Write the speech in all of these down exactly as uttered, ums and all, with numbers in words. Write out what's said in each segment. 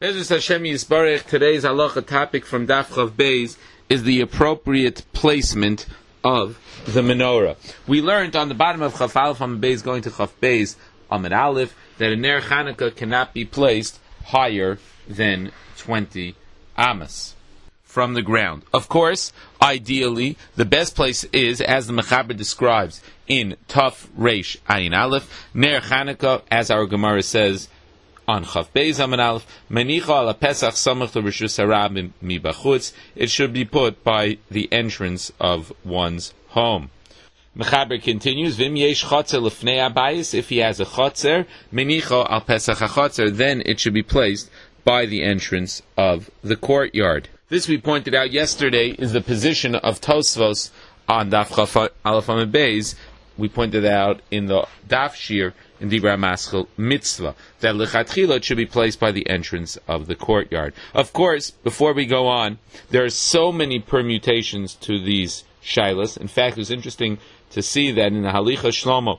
Today's halacha topic from Daf Chav Beis is the appropriate placement of the menorah. We learned on the bottom of Chav Aleph Amud Beis going to Chav Beis Amud Aleph that a Ner Chanukah cannot be placed higher than twenty amas from the ground. Of course, ideally, the best place is, as the Mechaber describes in Taf Reish Ayin Aleph, Ner Chanukah, as our Gemara says on Chav Beis Amud Aleph, Menicha ala Pesach samach l'Rishus Harabim mibachutz. It should be put by the entrance of one's home. Mechaber continues, Vim yesh chotzer l'fnei abayis. If he has a chotzer, Menicha al Pesach hachotzer, then it should be placed by the entrance of the courtyard. This, we pointed out yesterday, is the position of Tosfos on Daf Chav Aleph Amud Beis. We pointed out in the Daf Shir in Dibra Maschil Mitzvah that lechatchila should be placed by the entrance of the courtyard. Of course, before we go on, there are so many permutations to these shilas. In fact, it was interesting to see that in the Halicha Shlomo,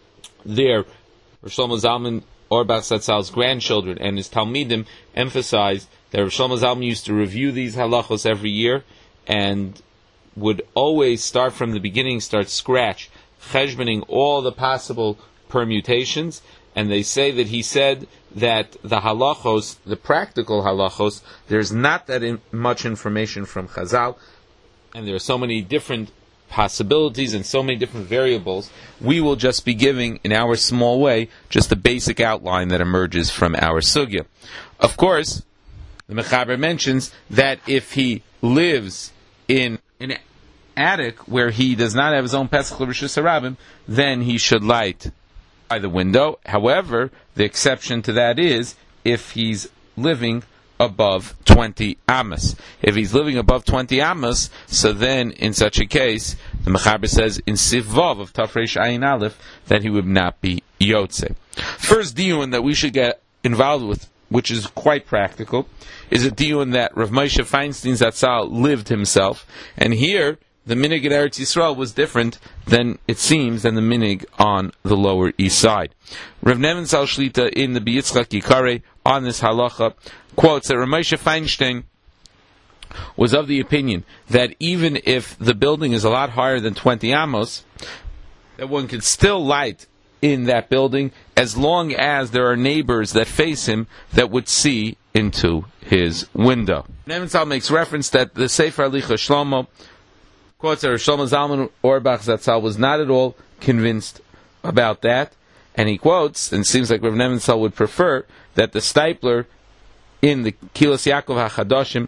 there, Shlomo Zalman Auerbach Zatzal's grandchildren and his Talmidim emphasized that Shlomo Zalman used to review these halachos every year and would always start from the beginning, start scratch, cheshboning all the possible permutations, and they say that he said that the halachos, the practical halachos, there's not that in much information from Chazal, and there are so many different possibilities and so many different variables. We will just be giving, in our small way, just a basic outline that emerges from our sugya. Of course, the Mechaber mentions that if he lives in an attic where he does not have his own Pesach l'Rishus Harabim, then he should light by the window. However, the exception to that is if he's living above twenty amas. If he's living above twenty amas, so then in such a case, the Mechaber says in Sivvav of Taf Reish Ayin Aleph that he would not be Yotze. First diyun that we should get involved with, which is quite practical, is a diyun that Rav Moshe Feinstein Zatzal lived himself, and here the minig in Eretz Yisrael was different than, it seems, than the minig on the Lower East Side. Rav Neven Zal Shlita in the B'Yitzchak Yikareh on this halacha quotes that Rav Moshe Feinstein was of the opinion that even if the building is a lot higher than twenty amos, that one could still light in that building as long as there are neighbors that face him that would see into his window. Neven Zal makes reference that the Sefer Halicha Shlomo quotes that Shlomo Zalman Auerbach Zatzal was not at all convinced about that, and he quotes, and it seems like Rav Neven Zal would prefer, that the Stipler in the Kilos Yaakov HaChadoshim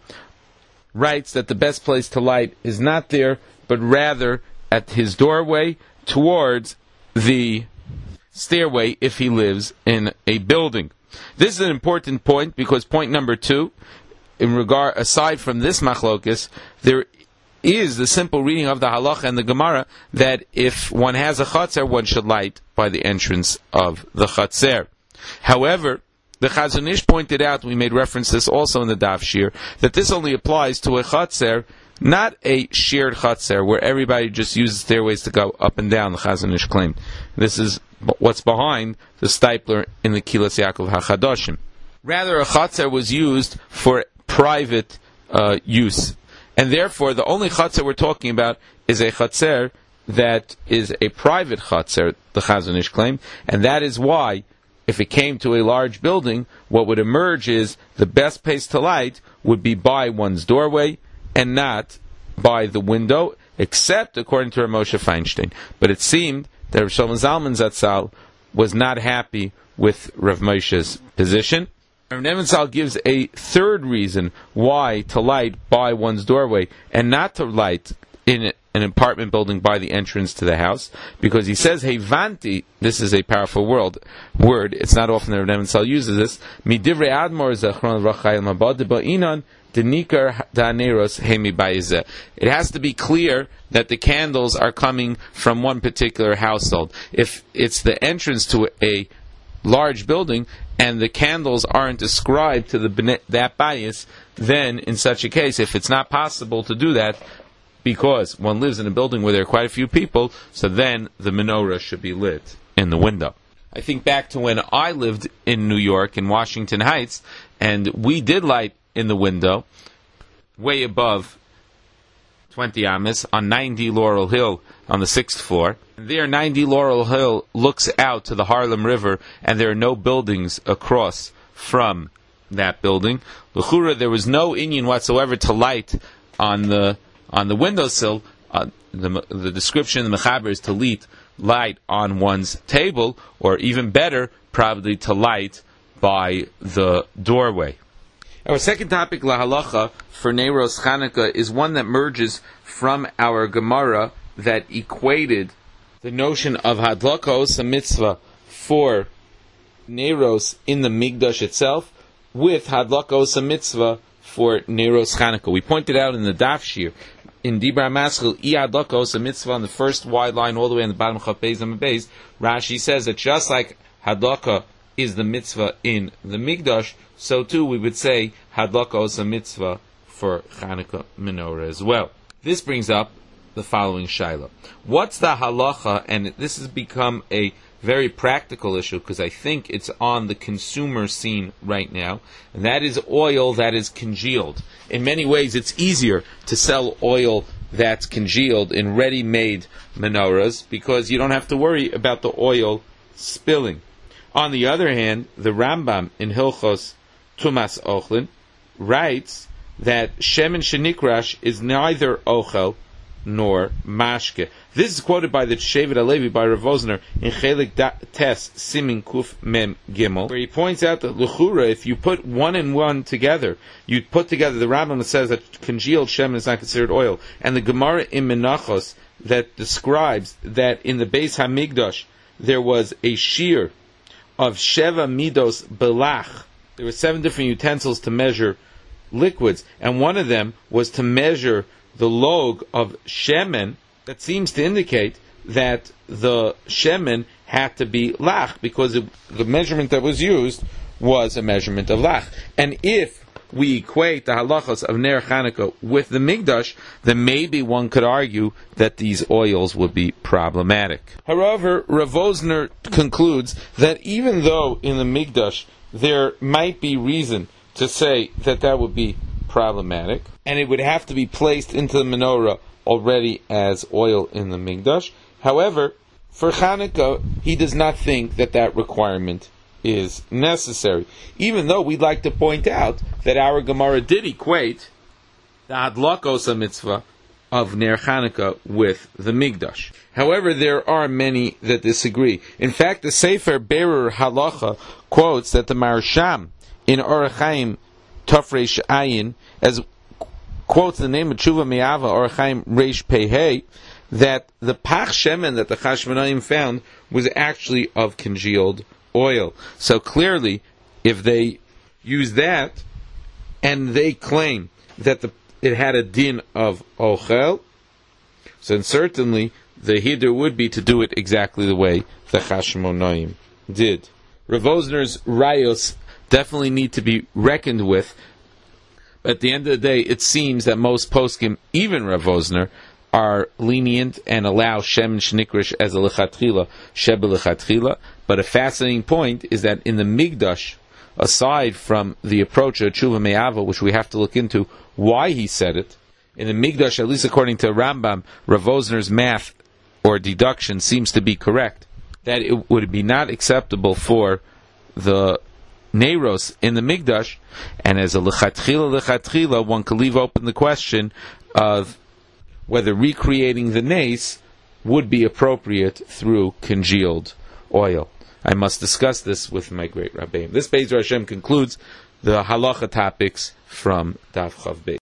writes that the best place to light is not there, but rather at his doorway towards the stairway if he lives in a building. This is an important point because point number two, in regard, aside from this machlokes, there is the simple reading of the halacha and the Gemara that if one has a chatzer, one should light by the entrance of the chatzer. However, the Chazon Ish pointed out, we made reference to this also in the Daf Shir, that this only applies to a chatzer, not a shared chatzer where everybody just uses stairways to go up and down, the Chazon Ish claimed. This is what's behind the Stipler in the Kilos Yaakov HaChadoshim. Rather, a chatzer was used for private uh, use. And therefore, the only chatzer we're talking about is a chatzer that is a private chatzer, the Chazon Ish claimed, and that is why, if it came to a large building, what would emerge is the best place to light would be by one's doorway and not by the window, except according to Rav Moshe Feinstein. But it seemed that Rav Shlomo Zalman Zatzal was not happy with Rav Moshe's position. Rav Neven Zal gives a third reason why to light by one's doorway and not to light in an apartment building by the entrance to the house, because he says, Hevanti, this is a powerful word, word, it's not often that Rav Neven Zal uses this, Midivrei Admor Zechron Rachayel Mabad Ba'inan Denikar Daneros Hemi Baizeh. It has to be clear that the candles are coming from one particular household. If it's the entrance to a large building and the candles aren't ascribed to the that bias, then in such a case, if it's not possible to do that because one lives in a building where there are quite a few people, so then the menorah should be lit in the window. I think back to when I lived in New York, in Washington Heights, and we did light in the window, way above twenty amas, on ninety Laurel Hill on the sixth floor. There, ninety Laurel Hill looks out to the Harlem River, and there are no buildings across from that building. L'chura, there was no inyan whatsoever to light on the on the windowsill. Uh, the, the description in the Mechaber is to light, light on one's table, or even better, probably to light by the doorway. Our second topic, La Halacha, for Neiros Chanukah, is one that merges from our Gemara that equated the notion of Hadlakos, a mitzvah for Neiros in the Migdash itself, with Hadlakos, a mitzvah for Neiros Chanukah. We pointed out in the Daf Shir, in Dibra Maschil, I Hadlakos, a mitzvah on the first wide line all the way on the bottom of Chaf Beis and Beis, Rashi says that just like Hadlakah is the mitzvah in the Migdash, so too we would say Hadlakah is a mitzvah for Chanukah menorah as well. This brings up the following shaila. What's the halacha? And this has become a very practical issue because I think it's on the consumer scene right now, and that is oil that is congealed. In many ways, it's easier to sell oil that's congealed in ready-made menorahs because you don't have to worry about the oil spilling. On the other hand, the Rambam in Hilchos Tumas Ochlin writes that Shemen Shenikrash is neither Ochel nor Mashke. This is quoted by the Shevet Alevi by Rav Wosner in Chelik Tes Simin Kuf Mem Gimel, where he points out that L'chura, if you put one and one together, you put together the Rambam that says that congealed Shemen is not considered oil, and the Gemara in Menachos that describes that in the Beis Hamikdash there was a shear of Sheva Midos Belach. There were seven different utensils to measure liquids, and one of them was to measure the log of shemen. That seems to indicate that the shemen had to be lach, because it, the measurement that was used was a measurement of lach. And if we equate the halachas of Ner Chanukah with the Migdash, then maybe one could argue that these oils would be problematic. However, Rav Wosner concludes that even though in the Migdash there might be reason to say that that would be problematic, and it would have to be placed into the menorah already as oil in the Migdash. However, for Chanukah, he does not think that that requirement is necessary, even though we'd like to point out that our Gemara did equate the Hadlakos mitzvah of Ner Chanukah with the Migdash. However, there are many that disagree. In fact, the Sefer Berer Halacha quotes that the Marsham in Orach Chaim Tafresh Ayin, as quotes the name of Tshuva Me'ava Orach Chaim Reish Pehei, that the Pach Shemen that the Chashmonaim found was actually of congealed oil. So clearly, if they use that, and they claim that the, it had a din of Ochel, so then certainly the Hiddur would be to do it exactly the way the Chashmonaim did. Rav Wosner's Rayos definitely need to be reckoned with. At the end of the day, it seems that most poskim, even Rav Wosner, are lenient and allow Shem Shnikrish as a lechatchila, shebe lechatchila. But a fascinating point is that in the Migdash, aside from the approach of Tshuva Me'ava, which we have to look into why he said it, in the Migdash, at least according to Rambam, Rav Wosner's math or deduction seems to be correct, that it would be not acceptable for the Neiros in the Migdash, and as a lechatchila lechatchila, one could leave open the question of whether recreating the Nes would be appropriate through congealed oil. I must discuss this with my great Rabbeim. This Be'ezer Hashem concludes the halacha topics from Daf Chav Beis.